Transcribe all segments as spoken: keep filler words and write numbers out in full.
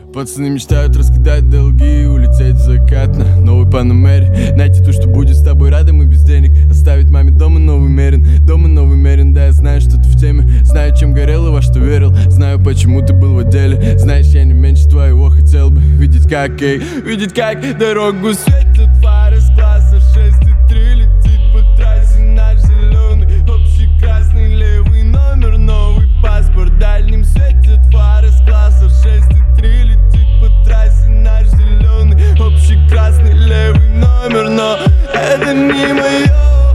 Пацаны мечтают раскидать долги и улететь в закат на новой Панамере. Найти то, что будет с тобой рядом и без денег. Оставить маме дома новый Мерин, дома новый Мерин. Да, я знаю, что ты в теме, знаю, чем горел и во что верил. Знаю, почему ты был в отделе. Знаешь, я не меньше твоего хотел бы видеть, как, эй, видеть, как дорогу светят фары с класса шесть и три. Летит по трассе наш зеленый, общий красный левый номер, новый паспорт. Дальним светят фары с класса шесть и три. Летит по трассе наш зеленый, общий красный левый номер. Но это не мое.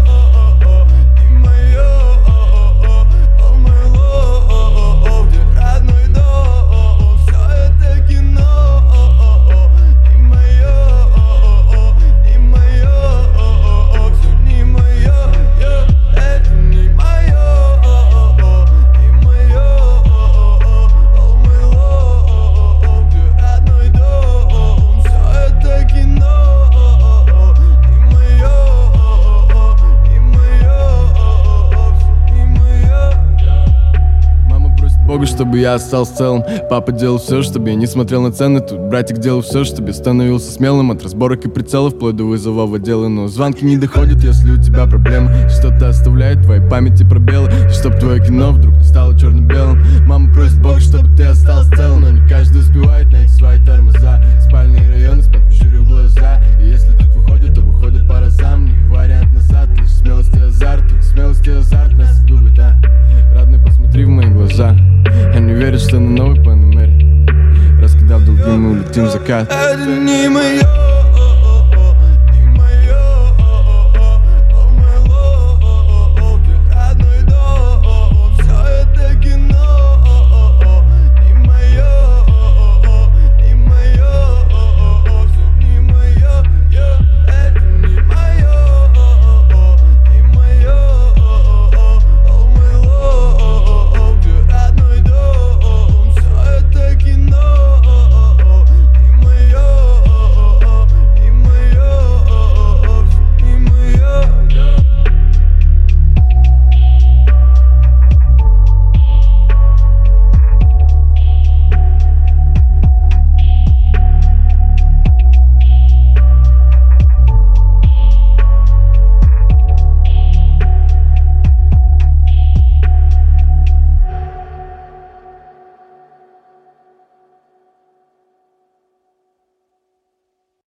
Богу, чтобы я остался целым. Папа делал все, чтобы я не смотрел на цены. Тут братик делал все, чтобы я становился смелым. От разборок и прицелов, вплоть до вызова в отделы. Но звонки не доходят, если у тебя проблемы. Что-то оставляет в твоей памяти пробелы. И чтоб твое кино вдруг не стало черно-белым. Мама просит Бога, чтобы ты остался целым. Но не каждый успевает найти свои тормоза. Спальные районы, спать прищурив глаза. И если тут выходит, то выходит по разам. Не вариант назад, лишь смелость и азарт. Тут смелость и азарт нас губит, а? Родной, посмотри в мои глаза. Они верят, что на новой Панамере. Раскидав долги, мы улетим в закат. Это не мое.